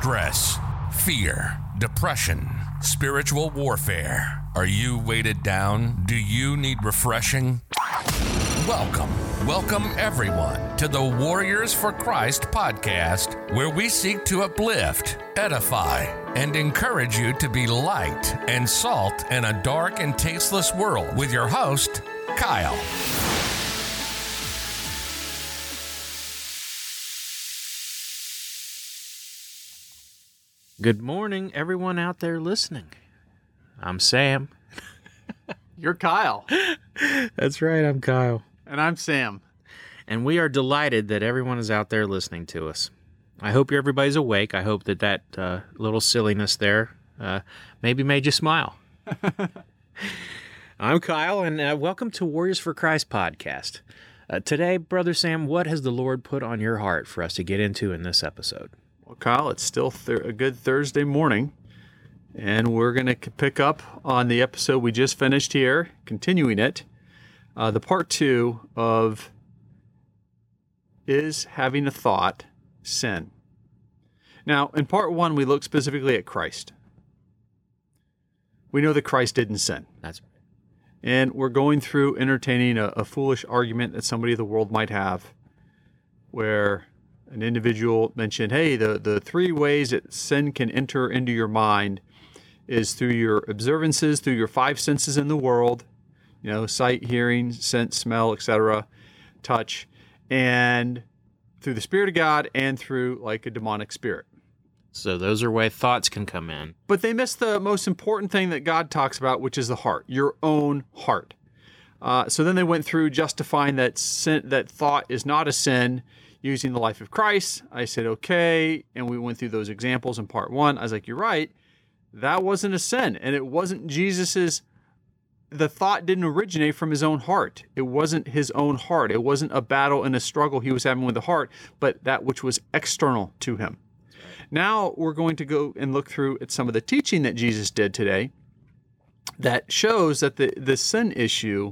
stress, fear, depression, spiritual warfare. Are you weighted down? Do you need refreshing? Welcome everyone to the Warriors for Christ podcast, where we seek to uplift, edify, and encourage you to be light and salt in a dark and tasteless world with your host, Kyle. Good morning, everyone out there listening. I'm Sam. You're Kyle. That's right, I'm Kyle. And I'm Sam. And we are delighted that everyone is out there listening to us. I hope everybody's awake. I hope that little silliness there maybe made you smile. I'm Kyle, and welcome to Warriors for Christ podcast. Today, Brother Sam, what has the Lord put on your heart for us to get into in this episode? Well, Kyle, it's still a good Thursday morning, and we're going to pick up on the episode we just finished here, continuing it. The part 2 of Is Having a Thought Sin? Now, in part 1, we look specifically at Christ. We know that Christ didn't sin. That's right. And we're going through entertaining a foolish argument that somebody of the world might have, where an individual mentioned, hey, the 3 ways that sin can enter into your mind is through your observances, through your 5 senses in the world, sight, hearing, sense, smell, etc., touch, and through the Spirit of God and through like a demonic spirit. So those are where thoughts can come in. But they miss the most important thing that God talks about, which is the heart, your own heart. So then they went through justifying that thought is not a sin using the life of Christ. I said, okay, and we went through those examples in part 1. I was like, you're right, that wasn't a sin, and it wasn't the thought didn't originate from his own heart. It wasn't his own heart. It wasn't a battle and a struggle he was having with the heart, but that which was external to him. Now we're going to go and look through at some of the teaching that Jesus did today that shows that the sin issue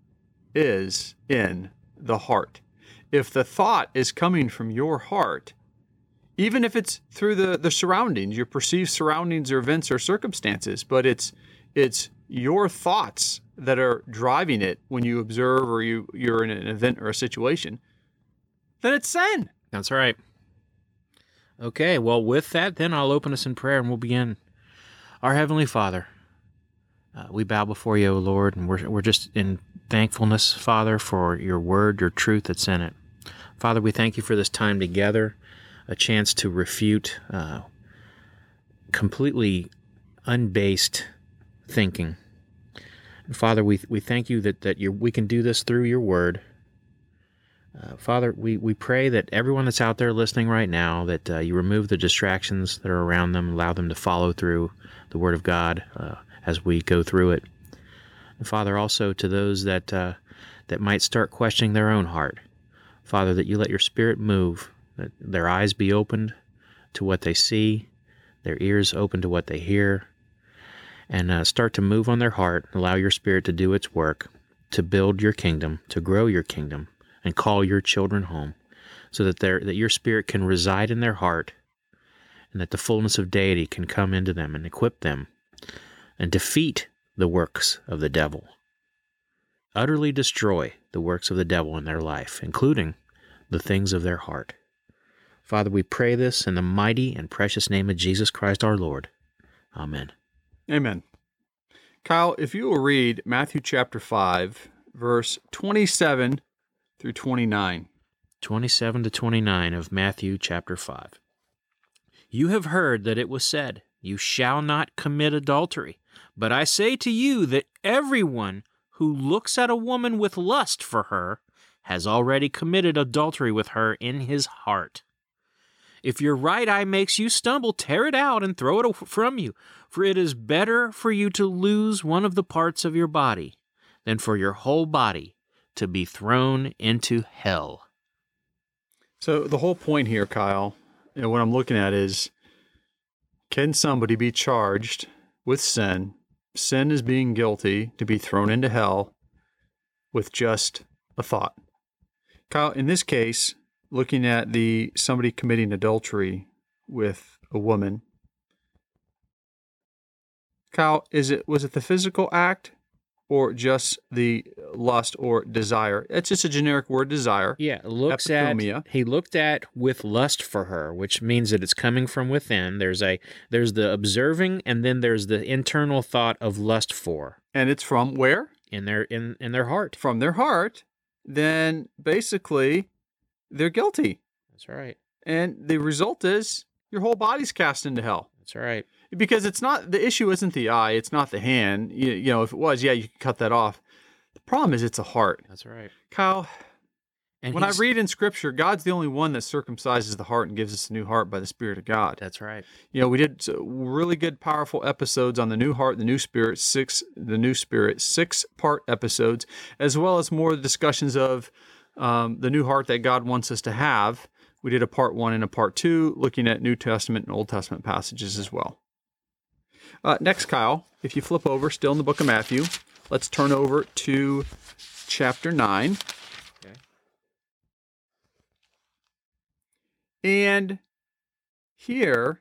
is in the heart. If the thought is coming from your heart, even if it's through the surroundings, your perceived surroundings or events or circumstances, but it's your thoughts that are driving it when you observe or you're in an event or a situation, then it's sin. That's right. Okay, well, with that, then I'll open us in prayer and we'll begin. Our Heavenly Father, we bow before you, O Lord, and we're just in thankfulness, Father, for your word, your truth that's in it. Father, we thank you for this time together, a chance to refute completely unbased thinking. And Father, we thank you that we can do this through your word. Father, we pray that everyone that's out there listening right now, that you remove the distractions that are around them, allow them to follow through the word of God as we go through it. And Father, also to those that might start questioning their own heart, Father, that you let your Spirit move, that their eyes be opened to what they see, their ears open to what they hear, and start to move on their heart, allow your Spirit to do its work, to build your kingdom, to grow your kingdom, and call your children home, so that your Spirit can reside in their heart, and that the fullness of deity can come into them and equip them, and defeat the works of the devil. Utterly destroy the works of the devil in their life, including the things of their heart. Father, we pray this in the mighty and precious name of Jesus Christ our Lord. Amen. Amen. Kyle, if you will read Matthew chapter 5, verse 27 through 29. 27 to 29 of Matthew chapter 5. You have heard that it was said, you shall not commit adultery. But I say to you that everyone who looks at a woman with lust for her has already committed adultery with her in his heart. If your right eye makes you stumble, tear it out and throw it from you, for it is better for you to lose one of the parts of your body than for your whole body to be thrown into hell. So the whole point here, Kyle, what I'm looking at is, can somebody be charged with sin? Sin is being guilty to be thrown into hell with just a thought. Kyle, in this case, looking at somebody committing adultery with a woman. Kyle, was it the physical act or just the lust or desire? It's just a generic word, desire. Yeah, Epithumia. he looked at with lust for her, which means that it's coming from within. There's the observing, and then there's the internal thought of lust for. And it's from where? In their heart. From their heart. Then basically they're guilty. That's right. And the result is your whole body's cast into hell. That's right. Because the issue isn't the eye, it's not the hand. You know, if it was, yeah, you could cut that off. The problem is it's a heart. That's right. Kyle, and when I read in Scripture, God's the only one that circumcises the heart and gives us a new heart by the Spirit of God. That's right. You know, we did really good, powerful episodes on the new heart, the new spirit, six part episodes, as well as more discussions of the new heart that God wants us to have. We did a part 1 and a part 2, looking at New Testament and Old Testament passages as well. Next, Kyle, if you flip over, still in the book of Matthew, let's turn over to chapter 9. Okay. And here,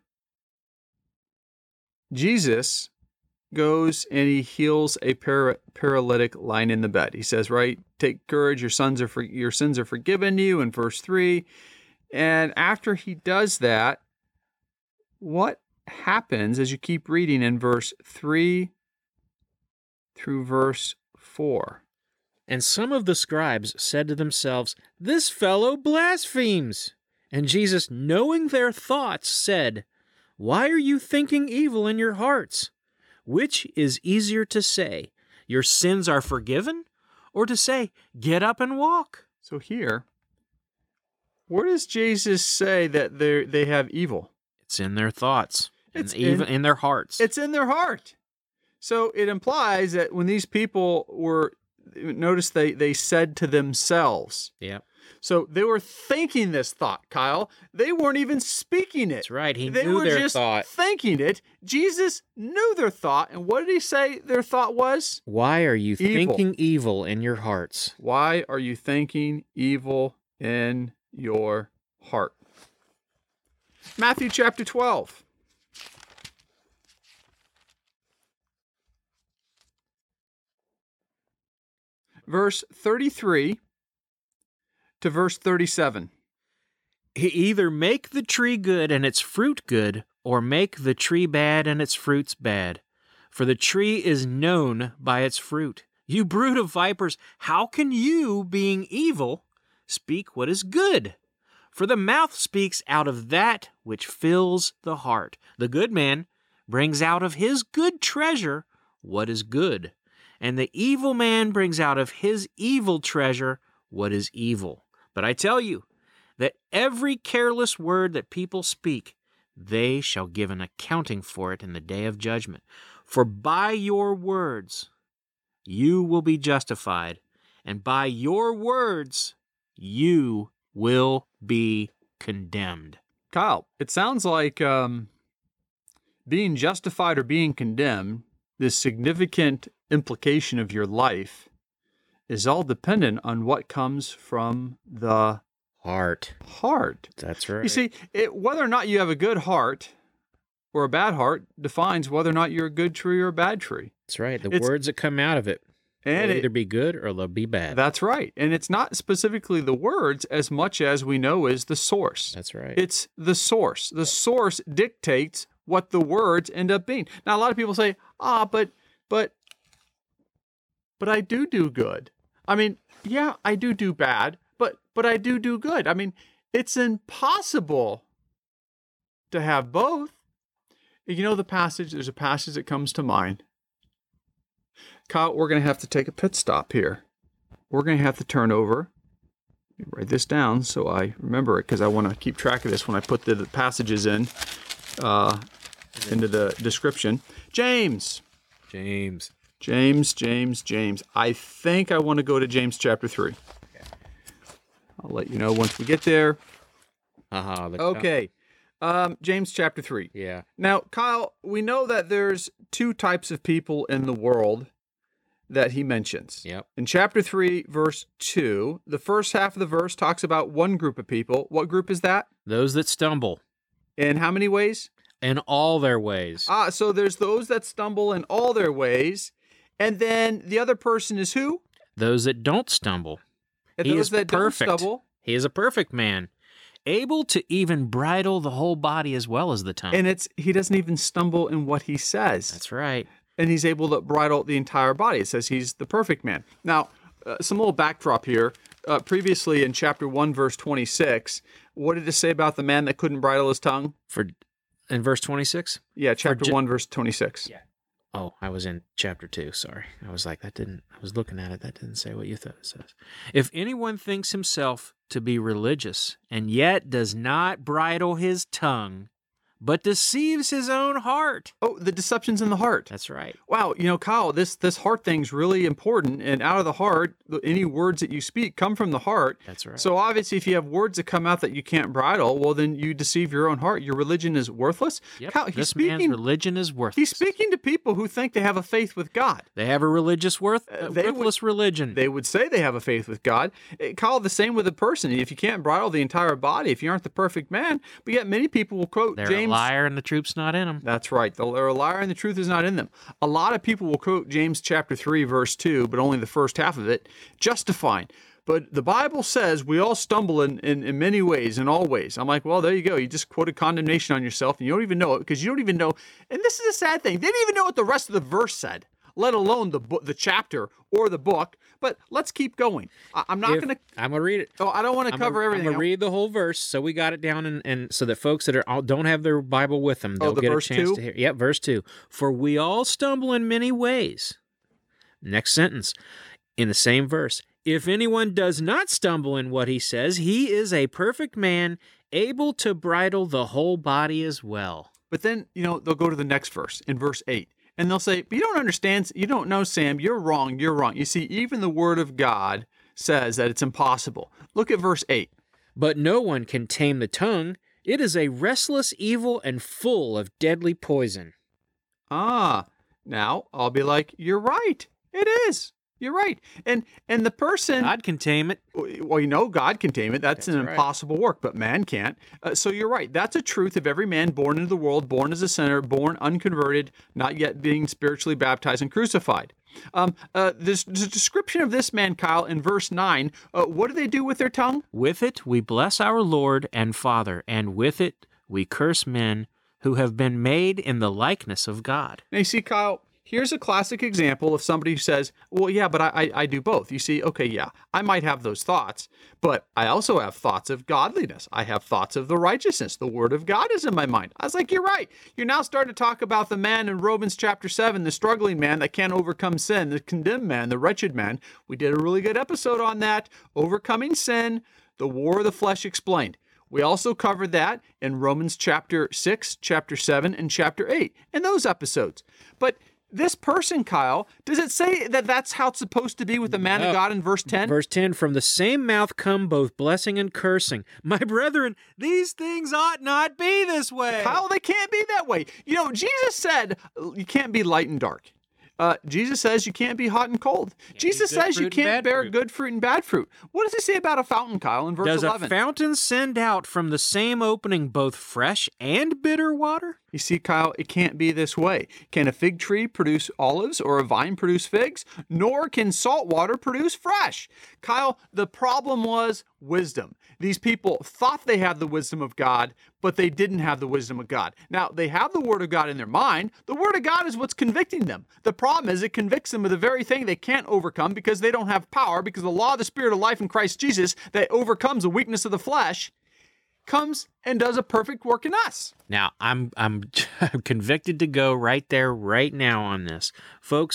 Jesus goes and he heals a paralytic lying in the bed. He says, right, take courage, your sins are forgiven you, in verse 3. And after he does that, what happens as you keep reading in verse 3 through verse 4? And some of the scribes said to themselves, "This fellow blasphemes." And Jesus, knowing their thoughts, said, "Why are you thinking evil in your hearts? Which is easier to say, 'Your sins are forgiven,' or to say, 'Get up and walk'?" So here, where does Jesus say that they have evil? It's in their thoughts. It's even in their hearts. It's in their heart. So it implies that when these people notice they said to themselves. Yeah. So they were thinking this thought, Kyle. They weren't even speaking it. That's right. They were knew their just thought. thinking it. Jesus knew their thought. And what did he say their thought was? Why are you Evil. thinking evil in your hearts? Why are you thinking evil in your heart? Matthew chapter 12. Verse 33 to verse 37. Either make the tree good and its fruit good, or make the tree bad and its fruits bad. For the tree is known by its fruit. You brood of vipers, how can you, being evil, speak what is good? For the mouth speaks out of that which fills the heart. The good man brings out of his good treasure what is good, and the evil man brings out of his evil treasure what is evil. But I tell you that every careless word that people speak, they shall give an accounting for it in the day of judgment. For by your words you will be justified, and by your words you will be condemned. Kyle, it sounds like being justified or being condemned, this significant implication of your life, is all dependent on what comes from the Heart. That's right. You see, whether or not you have a good heart or a bad heart defines whether or not you're a good tree or a bad tree. That's right. The words that come out of it will either be good or they'll be bad. That's right. And it's not specifically the words as much as we know is the source. That's right. It's the source. The source dictates what the words end up being. Now, a lot of people say, but I do good. I mean, yeah, I do bad, but I do good. I mean, it's impossible to have both. You know the passage, there's a passage that comes to mind. Kyle, we're going to have to take a pit stop here. We're going to have to turn over. Write this down so I remember it, because I want to keep track of this when I put the passages into the description. James. I think I want to go to James chapter 3. I'll let you know once we get there. Okay. James chapter 3. Yeah. Now, Kyle, we know that there's two types of people in the world that he mentions. Yep. In chapter 3, verse 2, the first half of the verse talks about one group of people. What group is that? Those that stumble. In how many ways? In all their ways. So there's those that stumble in all their ways. And then the other person is who? Those that don't stumble. And He those is that perfect. don't stumble. He is a perfect man, able to even bridle the whole body as well as the tongue. And he doesn't even stumble in what he says. That's right. And he's able to bridle the entire body. It says he's the perfect man. Now, some little backdrop here. Previously in chapter 1, verse 26, what did it say about the man that couldn't bridle his tongue? In verse 26? Yeah, chapter 1, verse 26. Yeah. Oh, I was in chapter 2, sorry. I was like, I was looking at it, that didn't say what you thought it says. If anyone thinks himself to be religious and yet does not bridle his tongue, but deceives his own heart. Oh, the deception's in the heart. That's right. Wow, Kyle, this heart thing's really important. And out of the heart, any words that you speak come from the heart. That's right. So obviously, if you have words that come out that you can't bridle, well, then you deceive your own heart. Your religion is worthless. Yep. Kyle, This man's religion is worthless. He's speaking to people who think they have a faith with God. They have a worthless religion. They would say they have a faith with God. Kyle, the same with a person. If you can't bridle the entire body, if you aren't the perfect man, but yet many people will quote They're James. a liar and the truth's not in them. That's right. They're a liar and the truth is not in them. A lot of people will quote James chapter 3, verse 2, but only the first half of it, justifying. But the Bible says we all stumble in many ways, in all ways. I'm like, well, there you go. You just quoted condemnation on yourself, and you don't even know it because you don't even know. And this is a sad thing. They didn't even know what the rest of the verse said, let alone the chapter or the book. But let's keep going. I'm not going to. I'm going to read it. Oh, I don't want to cover everything. I'm going to read the whole verse so we got it down and so that folks that don't have their Bible with them, they'll get a chance to hear. Yep, verse 2. For we all stumble in many ways. Next sentence in the same verse. If anyone does not stumble in what he says, he is a perfect man, able to bridle the whole body as well. But then, they'll go to the next verse, in verse 8. And they'll say, but you don't understand, you don't know, Sam, you're wrong. You see, even the word of God says that it's impossible. Look at verse 8. But no one can tame the tongue. It is a restless evil and full of deadly poison. Now I'll be like, you're right. It is. You're right. And the person... God can tame it. Well, God can tame it. That's an impossible work, but man can't. So you're right. That's a truth of every man born into the world, born as a sinner, born unconverted, not yet being spiritually baptized and crucified. This description of this man, Kyle, in verse 9, what do they do with their tongue? With it we bless our Lord and Father, and with it we curse men who have been made in the likeness of God. Now you see, Kyle... Here's a classic example of somebody who says, well, yeah, but I do both. You see, okay, yeah, I might have those thoughts, but I also have thoughts of godliness. I have thoughts of the righteousness. The word of God is in my mind. I was like, you're right. You're now starting to talk about the man in Romans chapter 7, the struggling man that can't overcome sin, the condemned man, the wretched man. We did a really good episode on that, overcoming sin, the war of the flesh explained. We also covered that in Romans chapter 6, chapter 7, and chapter 8 in those episodes. But this person, Kyle, does it say that that's how it's supposed to be with the man of God in verse 10? Verse 10, from the same mouth come both blessing and cursing. My brethren, these things ought not be this way. Kyle, they can't be that way. Jesus said you can't be light and dark. Jesus says you can't be hot and cold. Jesus says you can't bear good fruit and bad fruit. What does he say about a fountain, Kyle, in verse 11? Does a fountain send out from the same opening both fresh and bitter water? You see, Kyle, it can't be this way. Can a fig tree produce olives or a vine produce figs? Nor can salt water produce fresh. Kyle, the problem was wisdom. These people thought they had the wisdom of God, but they didn't have the wisdom of God. Now, they have the Word of God in their mind. The Word of God is what's convicting them. The problem is it convicts them of the very thing they can't overcome because they don't have power, because the law of the Spirit of life in Christ Jesus that overcomes the weakness of the flesh comes and does a perfect work in us. Now, I'm convicted to go right there, right now on this. Folks,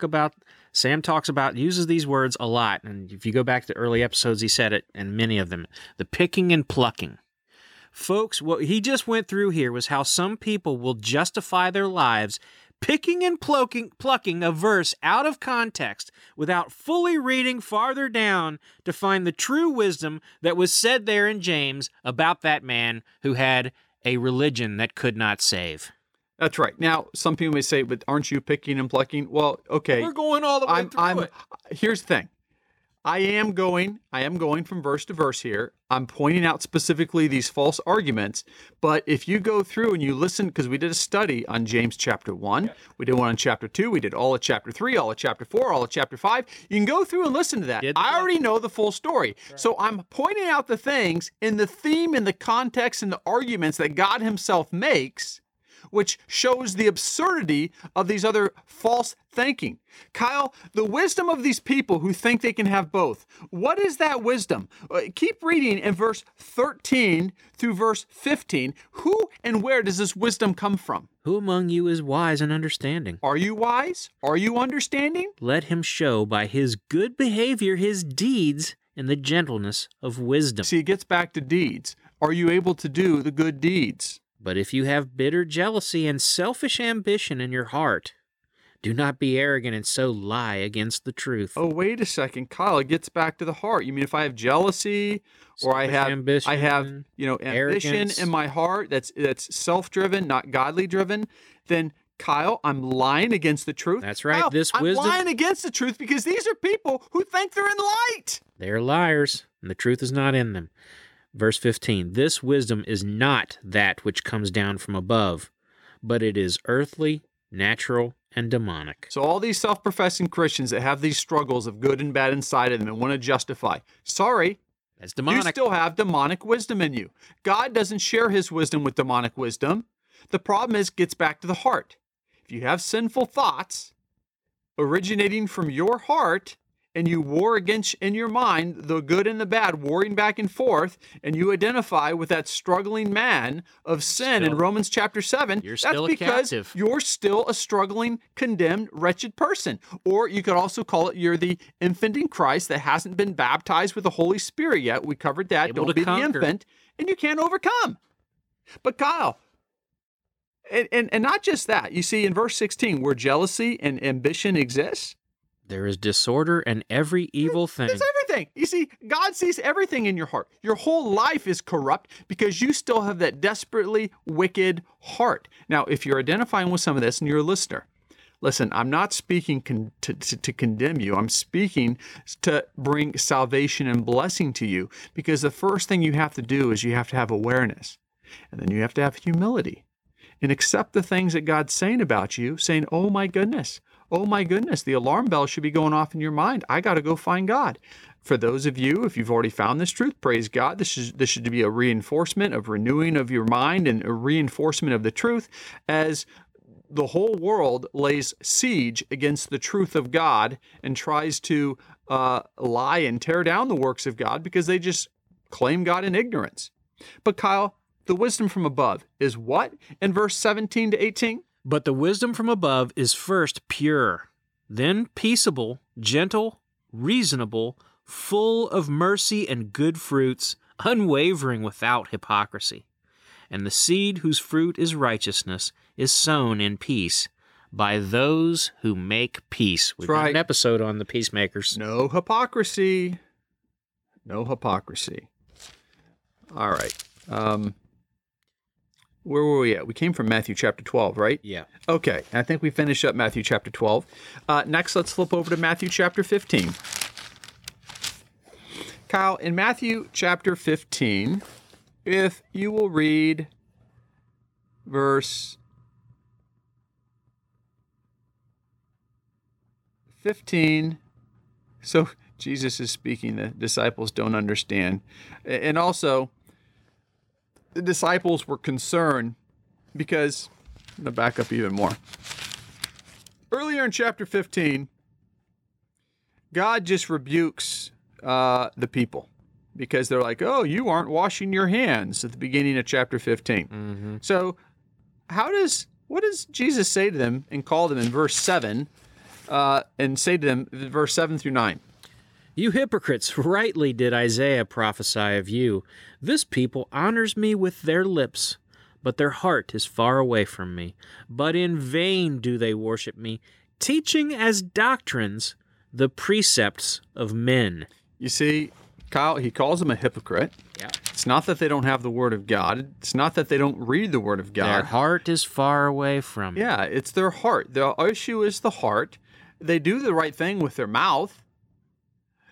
Sam talks about, uses these words a lot, and if you go back to early episodes, he said it, and many of them, the picking and plucking. Folks, what he just went through here was how some people will justify their lives picking and plucking a verse out of context without fully reading farther down to find the true wisdom that was said there in James about that man who had a religion that could not save. That's right. Now, some people may say, but aren't you picking and plucking? Well, okay. We're going all the way through it. Here's the thing. I am going from verse to verse here. I'm pointing out specifically these false arguments. But if you go through and you listen, because we did a study on James chapter 1, we did one on chapter 2, we did all of chapter 3, all of chapter 4, all of chapter 5. You can go through and listen to that. I already know the full story. Right. So I'm pointing out the things in the theme, in the context, and the arguments that God himself makes, which shows the absurdity of these other false thinking. Kyle, the wisdom of these people who think they can have both. What is that wisdom? Keep reading in verse 13 through verse 15. Who and where does this wisdom come from? Who among you is wise and understanding? Are you wise? Are you understanding? Let him show by his good behavior his deeds in the gentleness of wisdom. See, it gets back to deeds. Are you able to do the good deeds? But if you have bitter jealousy and selfish ambition in your heart, do not be arrogant and so lie against the truth. Oh, wait a second, Kyle. It gets back to the heart. You mean if I have jealousy, or I have ambition in my heart that's self-driven, not godly-driven, then Kyle, I'm lying against the truth. That's right. Kyle, I'm lying against the truth because these are people who think they're in light. They're liars, and the truth is not in them. Verse 15, this wisdom is not that which comes down from above, but it is earthly, natural, and demonic. So all these self-professing Christians that have these struggles of good and bad inside of them and want to justify, sorry, that's demonic. You still have demonic wisdom in you. God doesn't share his wisdom with demonic wisdom. The problem is, it gets back to the heart. If you have sinful thoughts originating from your heart, and you war against, in your mind, the good and the bad, warring back and forth, and you identify with that struggling man of sin in Romans chapter 7, that's because you're still a struggling, condemned, wretched person. Or you could also call it you're the infant in Christ that hasn't been baptized with the Holy Spirit yet. We covered that. Don't be the infant, and you can't overcome. But Kyle, and not just that. You see, in verse 16, where jealousy and ambition exists, there is disorder and every evil thing. It's everything. You see, God sees everything in your heart. Your whole life is corrupt because you still have that desperately wicked heart. Now, if you're identifying with some of this and you're a listener, listen, I'm not speaking to condemn you. I'm speaking to bring salvation and blessing to you, because the first thing you have to do is you have to have awareness, and then you have to have humility and accept the things that God's saying about you, saying, oh my goodness, the alarm bell should be going off in your mind. I got to go find God. For those of you, if you've already found this truth, praise God. This should be a reinforcement of renewing of your mind and a reinforcement of the truth as the whole world lays siege against the truth of God and tries to lie and tear down the works of God because they just claim God in ignorance. But Kyle, the wisdom from above is what in verse 17 to 18? But the wisdom from above is first pure, then peaceable, gentle, reasonable, full of mercy and good fruits, unwavering without hypocrisy. And the seed whose fruit is righteousness is sown in peace by those who make peace. We've got an episode on the peacemakers. No hypocrisy. No hypocrisy. All right. Where were we at? We came from Matthew chapter 12, right? Yeah. Okay. I think we finished up Matthew chapter 12. Next, let's flip over to Matthew chapter 15. Kyle, in Matthew chapter 15, if you will read verse 15. So Jesus is speaking. The disciples don't understand. And also, the disciples were concerned because, I'm going to back up even more. Earlier in chapter 15, God just rebukes the people because they're like, oh, you aren't washing your hands at the beginning of chapter 15. Mm-hmm. So what does Jesus say to them and call them in verse 7 and say to them, verse 7 through 9? You hypocrites, rightly did Isaiah prophesy of you. This people honors me with their lips, but their heart is far away from me. But in vain do they worship me, teaching as doctrines the precepts of men. You see, Kyle, he calls them a hypocrite. Yeah. It's not that they don't have the Word of God. It's not that they don't read the Word of God. Their heart is far away from me. Yeah, it's their heart. The issue is the heart. They do the right thing with their mouth.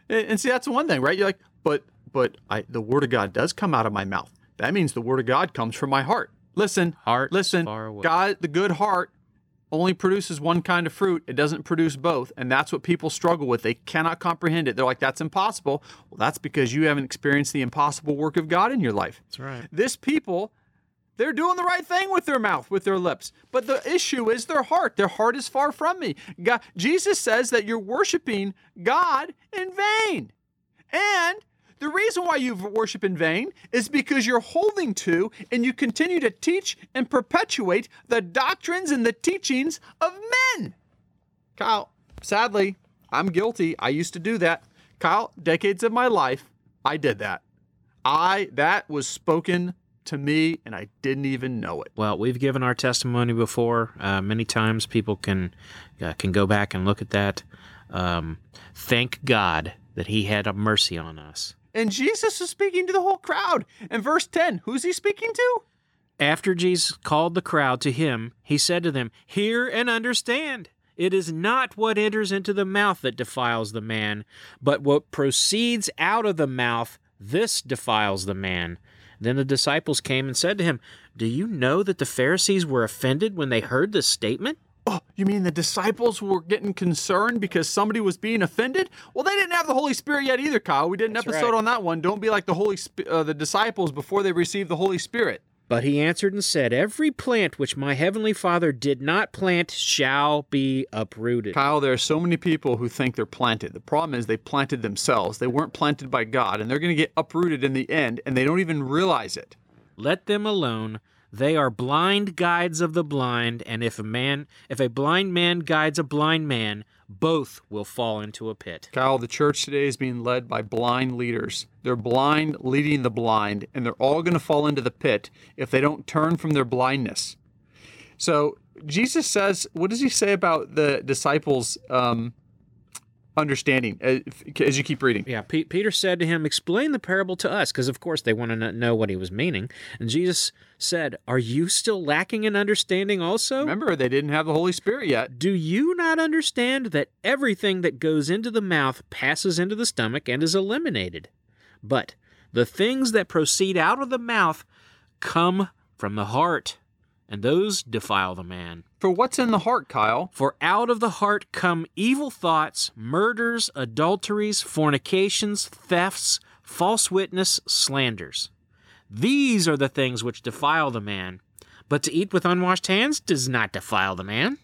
And see, that's one thing, right? You're like, but the word of God does come out of my mouth. That means the word of God comes from my heart. Listen, far away. God, the good heart only produces one kind of fruit. It doesn't produce both. And that's what people struggle with. They cannot comprehend it. They're like, that's impossible. Well, that's because you haven't experienced the impossible work of God in your life. That's right. This people, they're doing the right thing with their mouth, with their lips. But the issue is their heart. Their heart is far from me. God, Jesus says that you're worshiping God in vain. And the reason why you worship in vain is because you're holding to and you continue to teach and perpetuate the doctrines and the teachings of men. Kyle, sadly, I'm guilty. I used to do that. Kyle, decades of my life, I did that. That was spoken to me and I didn't even know it. Well, we've given our testimony before. Many times people can go back and look at that. Thank God that he had a mercy on us. And Jesus is speaking to the whole crowd. In verse 10, who's he speaking to? After Jesus called the crowd to him, he said to them, "Hear and understand. It is not what enters into the mouth that defiles the man, but what proceeds out of the mouth, this defiles the man." Then the disciples came and said to him, "Do you know that the Pharisees were offended when they heard this statement?" Oh, you mean the disciples were getting concerned because somebody was being offended? Well, they didn't have the Holy Spirit yet either, Kyle. We did an episode on that one. Don't be like the disciples before they received the Holy Spirit. But he answered and said, "Every plant which my heavenly Father did not plant shall be uprooted." Kyle, there are so many people who think they're planted. The problem is they planted themselves. They weren't planted by God, and they're going to get uprooted in the end, and they don't even realize it. Let them alone. They are blind guides of the blind, and if a blind man guides a blind man, both will fall into a pit. Kyle, the church today is being led by blind leaders. They're blind leading the blind, and they're all going to fall into the pit if they don't turn from their blindness. So Jesus says, what does he say about the disciples' understanding as you keep reading? Yeah, Peter said to him, "Explain the parable to us," because of course they want to know what he was meaning. And Jesus said, "Are you still lacking in understanding also? Remember, they didn't have the Holy Spirit yet. Do you not understand that everything that goes into the mouth passes into the stomach and is eliminated? But the things that proceed out of the mouth come from the heart, and those defile the man. For what's in the heart, Kyle? For out of the heart come evil thoughts, murders, adulteries, fornications, thefts, false witness, slanders. These are the things which defile the man. But to eat with unwashed hands does not defile the man."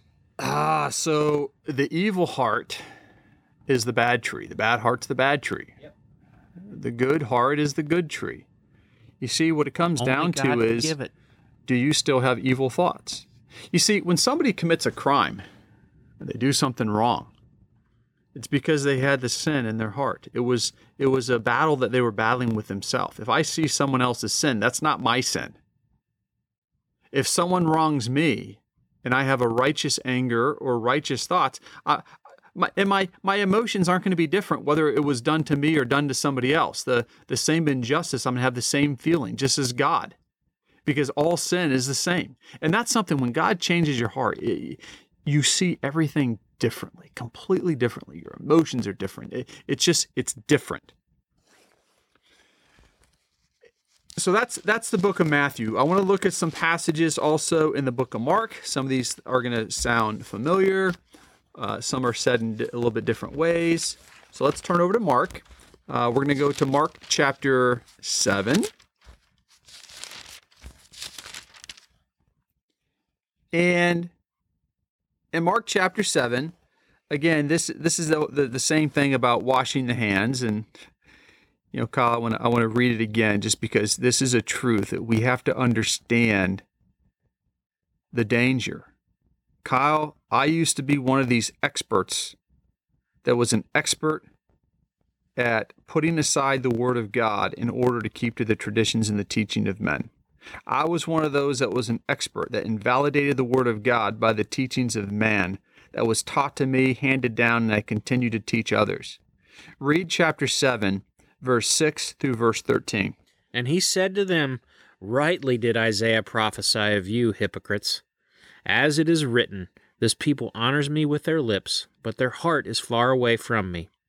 So the evil heart is the bad tree. The bad heart's the bad tree. Yep. The good heart is the good tree. You see, what it comes down to is, do you still have evil thoughts? You see, when somebody commits a crime, and they do something wrong, it's because they had the sin in their heart. It was a battle that they were battling with themselves. If I see someone else's sin, that's not my sin. If someone wrongs me, and I have a righteous anger or righteous thoughts, my emotions aren't going to be different whether it was done to me or done to somebody else. The same injustice, I'm going to have the same feeling, just as God. Because all sin is the same. And that's something, when God changes your heart, you see everything differently, completely differently. Your emotions are different. It's different. So that's the book of Matthew. I want to look at some passages also in the book of Mark. Some of these are going to sound familiar. Some are said in a little bit different ways. So let's turn over to Mark. We're going to go to Mark chapter 7. And in Mark chapter 7, again, this is the same thing about washing the hands. And, you know, Kyle, I want to read it again just because this is a truth that we have to understand the danger. Kyle, I used to be one of these experts that was an expert at putting aside the Word of God in order to keep to the traditions and the teaching of men. I was one of those that was an expert that invalidated the Word of God by the teachings of man that was taught to me, handed down, and I continue to teach others. Read chapter 7, verse 6 through verse 13. And he said to them, "Rightly did Isaiah prophesy of you, hypocrites. As it is written, this people honors me with their lips, but their heart is far away from me.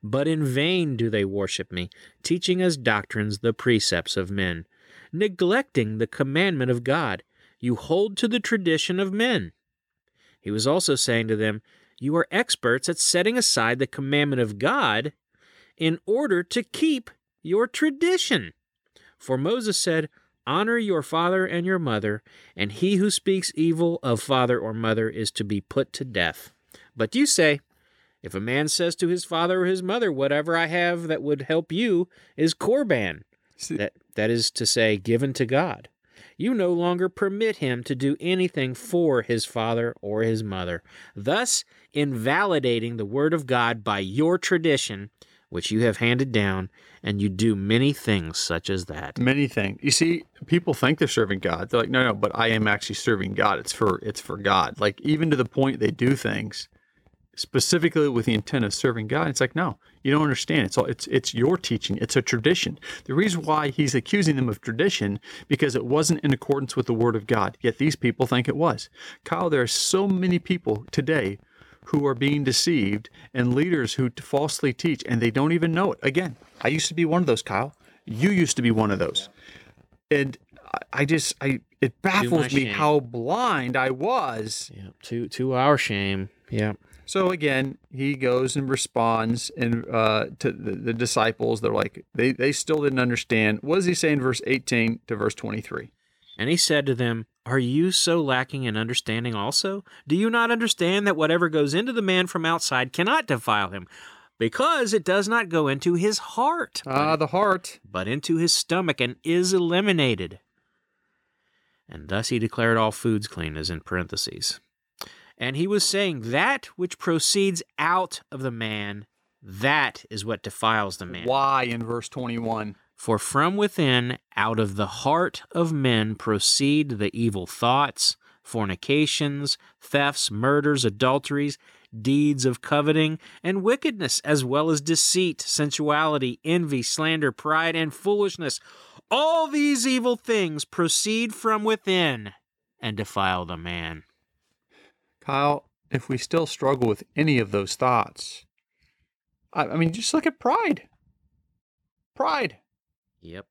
But in vain do they worship me, teaching as doctrines the precepts of men. Neglecting the commandment of God, you hold to the tradition of men. He was also saying to them, you are experts at setting aside the commandment of God in order to keep your tradition. For Moses said, honor your father and your mother, and he who speaks evil of father or mother is to be put to death. But you say, if a man says to his father or his mother, whatever I have that would help you is Korban, that is to say, given to God, you no longer permit him to do anything for his father or his mother, thus invalidating the word of God by your tradition, which you have handed down, and you do many things such as that. Many things. You see, people think they're serving God. They're like, no, but I am actually serving God. It's for God. Like, even to the point they do things specifically with the intent of serving God. It's like, no, you don't understand. It's your teaching. It's a tradition. The reason why he's accusing them of tradition, because it wasn't in accordance with the word of God. Yet these people think it was. Kyle, there are so many people today who are being deceived, and leaders who falsely teach, and they don't even know it. Again, I used to be one of those, Kyle. You used to be one of those. And it baffles me how blind I was. Yeah, to our shame. Yeah. So again, he goes and responds and to the disciples. They're like, they still didn't understand. What does he say in verse 18 to verse 23? And he said to them, are you so lacking in understanding also? Do you not understand that whatever goes into the man from outside cannot defile him, because it does not go into his heart? The heart. But into his stomach, and is eliminated. And thus he declared all foods clean, as in parentheses. And he was saying, that which proceeds out of the man, that is what defiles the man. Why in verse 21? For from within, out of the heart of men, proceed the evil thoughts, fornications, thefts, murders, adulteries, deeds of coveting, and wickedness, as well as deceit, sensuality, envy, slander, pride, and foolishness. All these evil things proceed from within and defile the man. Kyle, if we still struggle with any of those thoughts, I mean, just look at pride. Pride. Yep.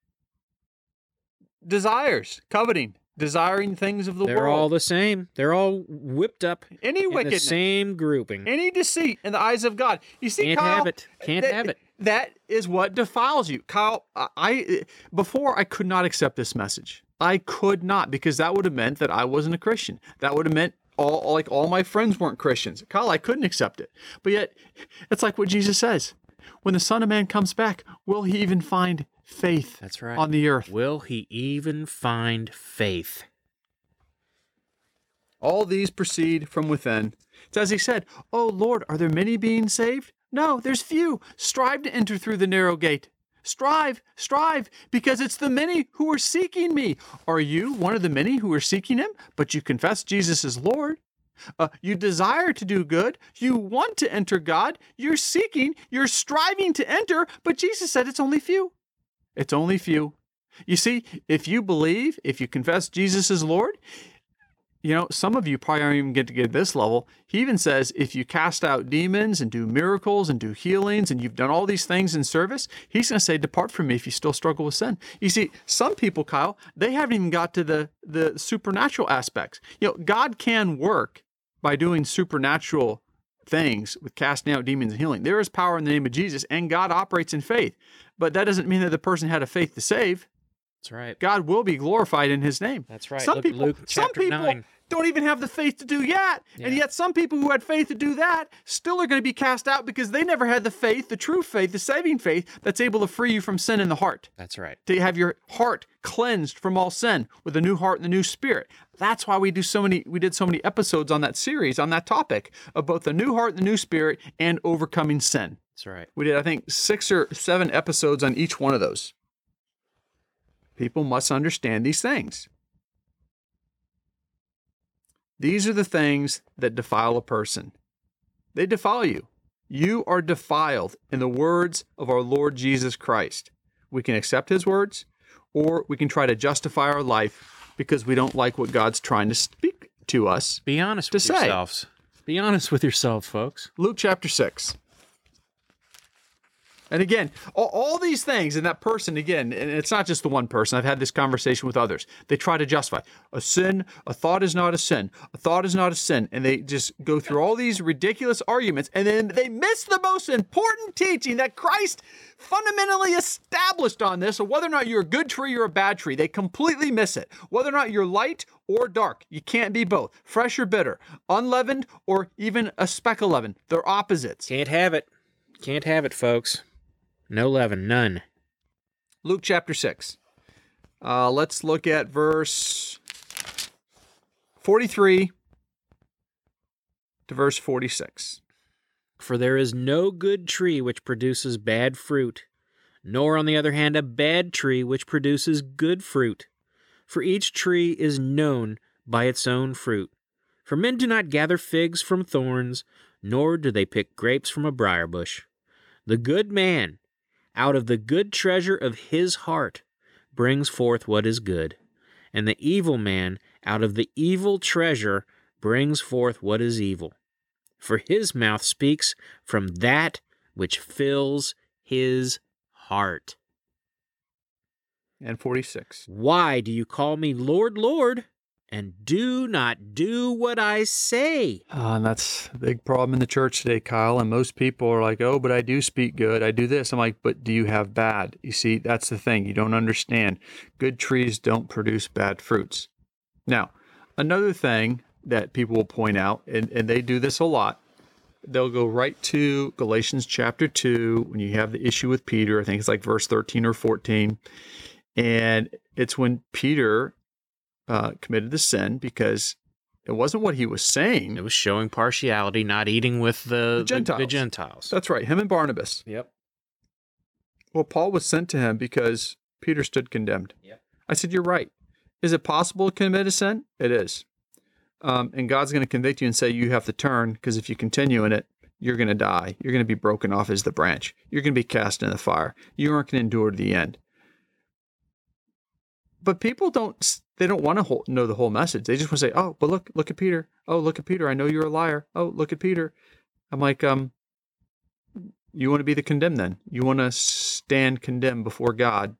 Desires, coveting, desiring things of the world. They're all the same. They're all whipped up any in wickedness, the same grouping. any deceit in the eyes of God. You see, Can't Kyle, have it. Can't have it. That is what defiles you. Kyle, before I could not accept this message. I could not, because that would have meant that I wasn't a Christian. That would have meant all my friends weren't Christians. Kyle, I couldn't accept it. But yet, it's like what Jesus says. When the Son of Man comes back, will he even find faith That's right. on the earth? Will he even find faith? All these proceed from within. It's as he said, oh Lord, are there many being saved? No, there's few. Strive to enter through the narrow gate. Strive, because it's the many who are seeking me. Are you one of the many who are seeking him, but you confess Jesus as Lord? You desire to do good. You want to enter God. You're seeking. You're striving to enter. But Jesus said it's only few. It's only few. You see, if you believe, if you confess Jesus as Lord, you know, some of you probably aren't even get to this level. He even says if you cast out demons and do miracles and do healings and you've done all these things in service, he's going to say, depart from me if you still struggle with sin. You see, some people, Kyle, they haven't even got to the supernatural aspects. You know, God can work by doing supernatural things with casting out demons and healing. There is power in the name of Jesus, and God operates in faith. But that doesn't mean that the person had a faith to save. That's right. God will be glorified in his name. That's right. Some people don't even have the faith to do that. Yeah. And yet some people who had faith to do that still are going to be cast out because they never had the faith, the true faith, the saving faith that's able to free you from sin in the heart. That's right. To have your heart cleansed from all sin with a new heart and a new spirit. That's why we did so many episodes on that series, on that topic of both the new heart, the new spirit, and overcoming sin. That's right. We did, I think, 6 or 7 episodes on each one of those. People must understand these things. These are the things that defile a person. They defile you. You are defiled in the words of our Lord Jesus Christ. We can accept his words, or we can try to justify our life because we don't like what God's trying to speak to us. Be honest with yourselves. Be honest with yourselves, folks. Luke chapter 6. And again, all these things, and that person, again, and it's not just the one person. I've had this conversation with others. They try to justify a thought is not a sin. A thought is not a sin. And they just go through all these ridiculous arguments, and then they miss the most important teaching that Christ fundamentally established on this, of whether or not you're a good tree or a bad tree. They completely miss it. Whether or not you're light or dark. You can't be both. Fresh or bitter. Unleavened or even a speck of leaven. They're opposites. Can't have it. Can't have it, folks. No leaven, none. Luke chapter 6. Let's look at verse 43 to verse 46. For there is no good tree which produces bad fruit, nor on the other hand a bad tree which produces good fruit. For each tree is known by its own fruit. For men do not gather figs from thorns, nor do they pick grapes from a briar bush. The good man, out of the good treasure of his heart, brings forth what is good, and the evil man, out of the evil treasure, brings forth what is evil. For his mouth speaks from that which fills his heart. And 46. Why do you call me Lord, Lord, and do not do what I say? And that's a big problem in the church today, Kyle. And most people are like, oh, but I do speak good. I do this. I'm like, but do you have bad? You see, that's the thing. You don't understand. Good trees don't produce bad fruits. Now, another thing that people will point out, and they do this a lot, they'll go right to Galatians chapter 2 when you have the issue with Peter. I think it's like verse 13 or 14. And it's when Peter committed the sin because it wasn't what he was saying. It was showing partiality, not eating with the Gentiles. That's right, him and Barnabas. Yep. Well, Paul was sent to him because Peter stood condemned. Yep. I said, you're right. Is it possible to commit a sin? It is. And God's going to convict you and say you have to turn, because if you continue in it, you're going to die. You're going to be broken off as the branch. You're going to be cast in the fire. You aren't going to endure to the end. But people don't want to know the whole message. They just want to say, oh, but look at Peter. Oh, look at Peter. I know you're a liar. Oh, look at Peter. I'm like, you want to be the condemned then? You want to stand condemned before God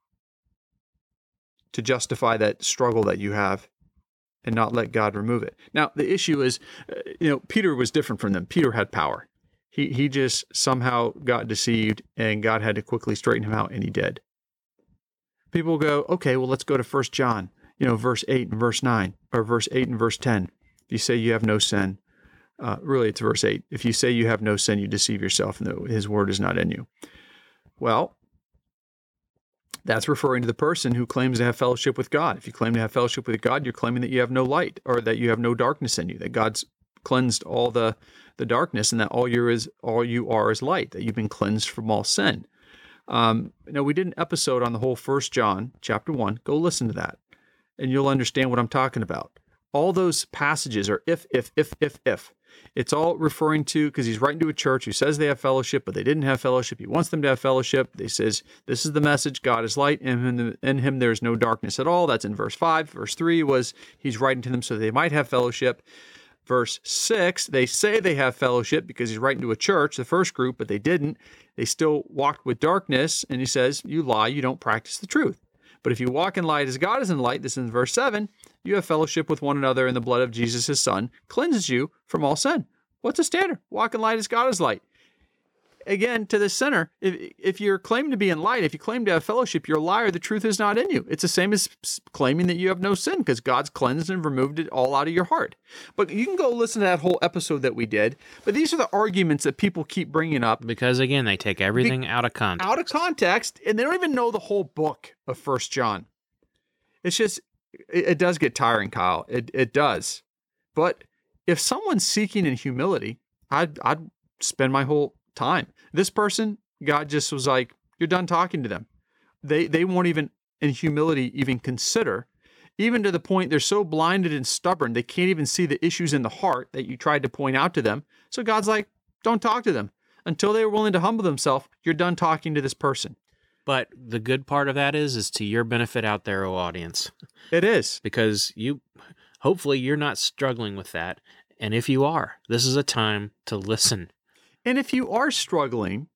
to justify that struggle that you have and not let God remove it. Now, the issue is, Peter was different from them. Peter had power. He just somehow got deceived, and God had to quickly straighten him out, and he did. People go, okay, well, let's go to 1 John, verse 8 and verse 9, or verse 8 and verse 10. If you say you have no sin, really it's verse 8. If you say you have no sin, you deceive yourself, and his word is not in you. Well, that's referring to the person who claims to have fellowship with God. If you claim to have fellowship with God, you're claiming that you have no light, or that you have no darkness in you, that God's cleansed all the darkness, and that all you are is light, that you've been cleansed from all sin. We did an episode on the whole 1 John chapter 1. Go listen to that, and you'll understand what I'm talking about. All those passages are if. It's all referring to, because he's writing to a church who says they have fellowship, but they didn't have fellowship. He wants them to have fellowship. He says, this is the message. God is light. In him there is no darkness at all. That's in verse 5. Verse 3 was he's writing to them so they might have fellowship. Verse 6, they say they have fellowship because he's writing to a church, the first group, but they didn't. They still walked with darkness, and he says, you lie, you don't practice the truth. But if you walk in light as God is in light, this is in verse 7, you have fellowship with one another, and the blood of Jesus, his son, cleanses you from all sin. What's the standard? Walk in light as God is light. Again, to the sinner, if you're claiming to be in light, if you claim to have fellowship, you're a liar. The truth is not in you. It's the same as claiming that you have no sin, because God's cleansed and removed it all out of your heart. But you can go listen to that whole episode that we did. But these are the arguments that people keep bringing up. Because, again, they take everything out of context. Out of context, and they don't even know the whole book of 1 John. It's just, it does get tiring, Kyle. It does. But if someone's seeking in humility, I'd spend my whole time. This person, God just was like, you're done talking to them. They won't even, in humility, even consider, even to the point they're so blinded and stubborn, they can't even see the issues in the heart that you tried to point out to them. So God's like, don't talk to them. Until they're willing to humble themselves, you're done talking to this person. But the good part of that is to your benefit out there, oh audience. It is. Because hopefully you're not struggling with that. And if you are, this is a time to listen. And if you are struggling,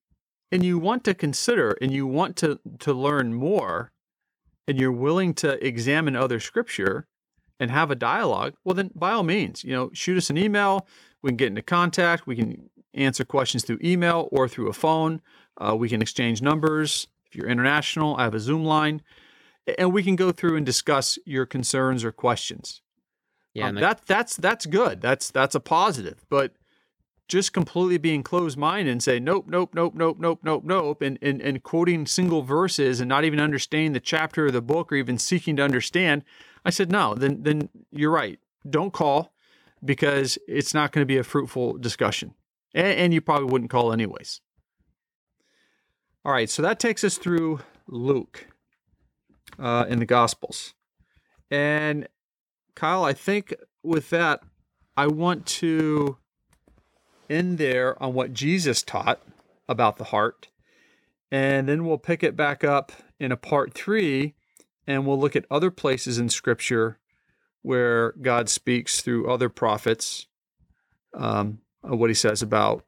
and you want to consider and you want to learn more, and you're willing to examine other scripture and have a dialogue, well, then by all means, shoot us an email. We can get into contact. We can answer questions through email or through a phone. We can exchange numbers. If you're international, I have a Zoom line, and we can go through and discuss your concerns or questions. Yeah, that's good. That's a positive. But just completely being closed-minded and say nope, and quoting single verses and not even understanding the chapter of the book or even seeking to understand, I said no. Then you're right. Don't call, because it's not going to be a fruitful discussion, and you probably wouldn't call anyways. All right, so that takes us through Luke in the Gospels. And Kyle, I think with that, I want to end there on what Jesus taught about the heart. And then we'll pick it back up in a part 3, and we'll look at other places in Scripture where God speaks through other prophets, what he says about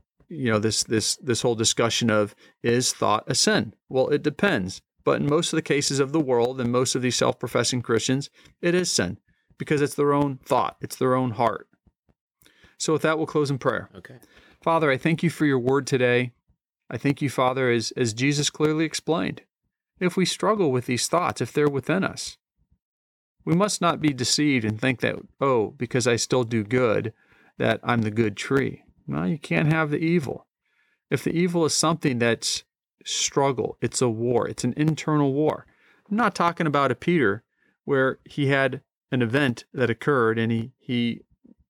this whole discussion of, is thought a sin? Well, it depends. But in most of the cases of the world and most of these self-professing Christians, it is sin, because it's their own thought. It's their own heart. So with that, we'll close in prayer. Okay. Father, I thank you for your word today. I thank you, Father, as Jesus clearly explained. If we struggle with these thoughts, if they're within us, we must not be deceived and think that, because I still do good, that I'm the good tree. No, you can't have the evil. If the evil is something that's struggle, it's a war, it's an internal war. I'm not talking about a Peter where he had an event that occurred and he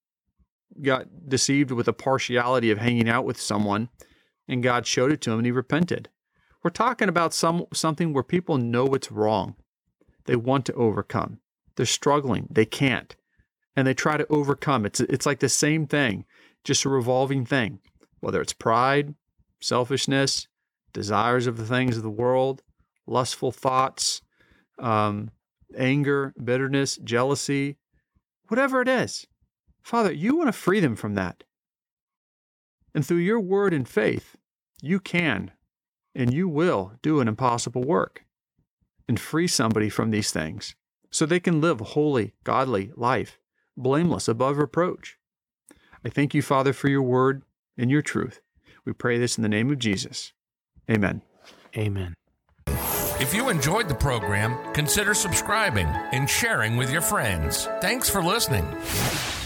got deceived with the partiality of hanging out with someone, and God showed it to him and he repented. We're talking about something where people know it's wrong. They want to overcome. They're struggling. They can't. And they try to overcome. It's like the same thing, just a revolving thing, whether it's pride, selfishness, desires of the things of the world, lustful thoughts, anger, bitterness, jealousy, whatever it is. Father, you want to free them from that. And through your word and faith, you can and you will do an impossible work and free somebody from these things so they can live a holy, godly life, blameless, above reproach. I thank you, Father, for your word and your truth. We pray this in the name of Jesus. Amen. Amen. If you enjoyed the program, consider subscribing and sharing with your friends. Thanks for listening.